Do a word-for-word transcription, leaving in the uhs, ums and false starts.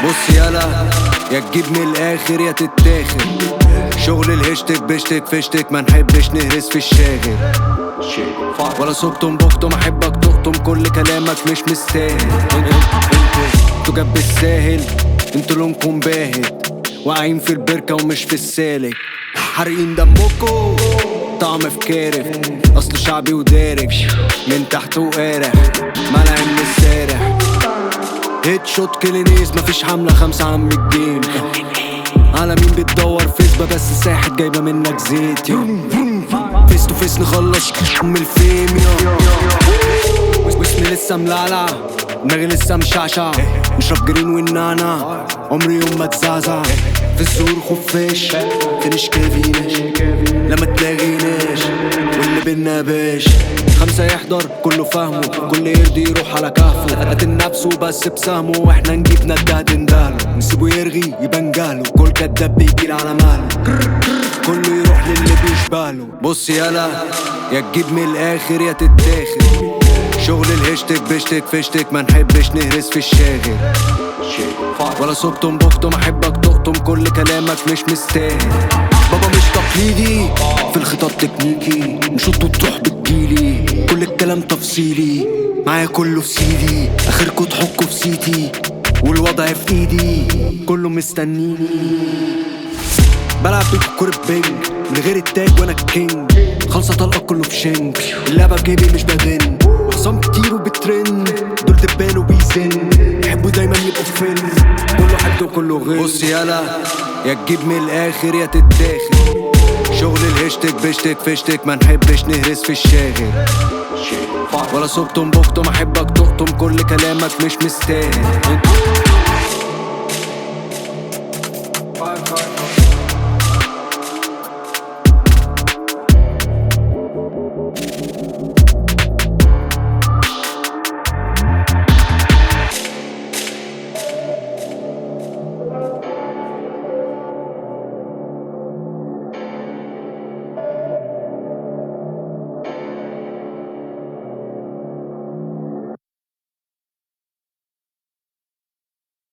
بص يالا، يا تجيب من الاخر يا تتاخر. شغل الهشتك بشتك فشتك، ما نحبش نهرس في الشاغل. ولا سكتم بكتم احبك تقطم، كل كلامك مش مستاهل. انتوا جاب بالساهل، انتوا لونكم باهت، واقعين في البركة ومش في السالك. حارقين دمكم طعم في كارف، اصل شعبي ودارك من تحت وقارح، ملعب من السارح. هيد شوت كلينيز، مفيش حملة خمسة عم الجيم. على مين بتدور فيسبا بس ساحت جايبة منك زيت. فيس تو فيس نخلص ام الفيم يا واسمي لسه ملعلع، دماغي لسه مشعشع. نشرب جرين والنعنع، عمري يوم ما تزعزع. في الزور خفاش فينش كافيناش، لما تلاقيناش واللي بينا باش. خمسة يحضر كله فاهمه، كل يرضي يروح على كهفه. قاتل نفسه بس بسهمه، واحنا نجيب ندهد ندهله. نسيبه يرغي يبان جهله، كل كداب بيجيل على مهله. كله يروح للي بيشبهله. بص يالا، يا تجيب من الاخر يا تتاخر. شغل الهشتك بشتك فشتك، ما نحبش نهرس في الشاغل. ولا سكتم بكتم احبك تقطم، كل كلامك مش مستاهل. بابا مش تقليدي في الخطاب تكنيكي، نشوط وتروح بتجيلي، كل الكلام تفصيلي. معايا كله في سيدي، اخركوا تحكوا في سيتي، والوضع في ايدي كله مستنيني. بلعب بيك كورة بينج من غير التاج وانا الكينج. خلصة طلقة كله في شنج، اللعبة بجيبي مش بغن. وخصام كتير وبترن، دول دبان وبيزن، يحبوا دايما يبقوا في فيلم، كله حد وكله غير. بص يالا، يا تجيب من الاخر يا تتاخر. شغل الهشتك بشتك فشتك، ما نحبش نهرس في الشاغل. ولا سكتم بكتم احبك تقطم، كل كلامك مش مستاهل.